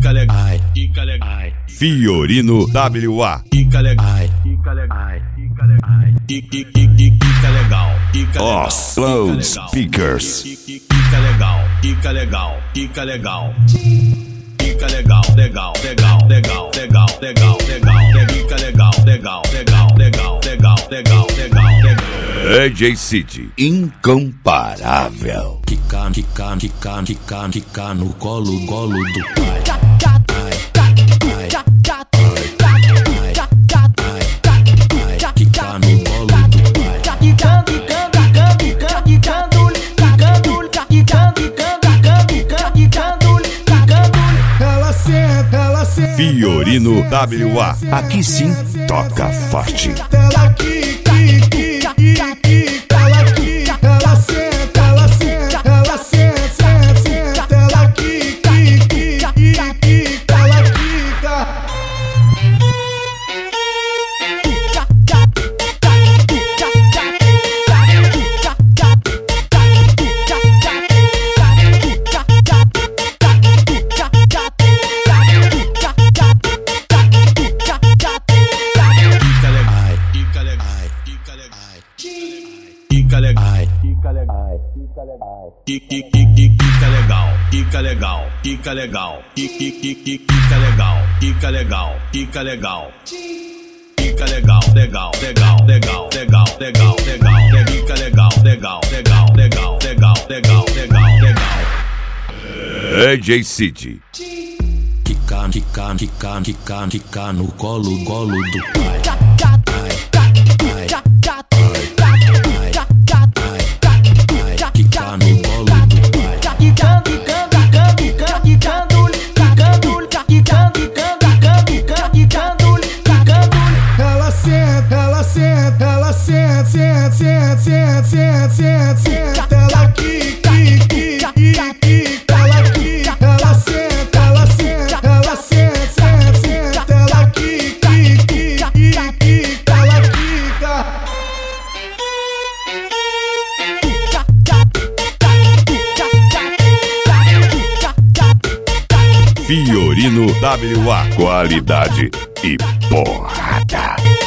Fica legal, fica legal. Fiorino WA. Fica legal, fica legal, fica legal. Fica legal, fica legal. Oslo Speakers. Fica legal, fica legal, fica legal. Fica legal, legal, legal, legal, legal, legal, legal. Fica legal, legal, legal, legal, legal, legal, legal, legal. DJ City, incomparável. Quica no colo do pai. Quica no colo do pai. Fiorino WA. Aqui sim toca forte. Fica legal, fica legal, fica legal. Fica legal, fica legal, fica legal. Fica legal, fica legal, fica legal. Fica legal, legal, legal, legal, legal, legal, legal. Fica legal, legal, legal, legal, legal, legal, legal, legal. DJ City. Quica no colo do pai. Quica no colo do pai. Ela senta, ela senta, ela senta, senta, senta, senta, senta, senta, ela quica, ela quica, ela senta, ela senta, ela senta, senta, senta, ela quica, ela quica. Fiorino WA. Qualidade e porrada.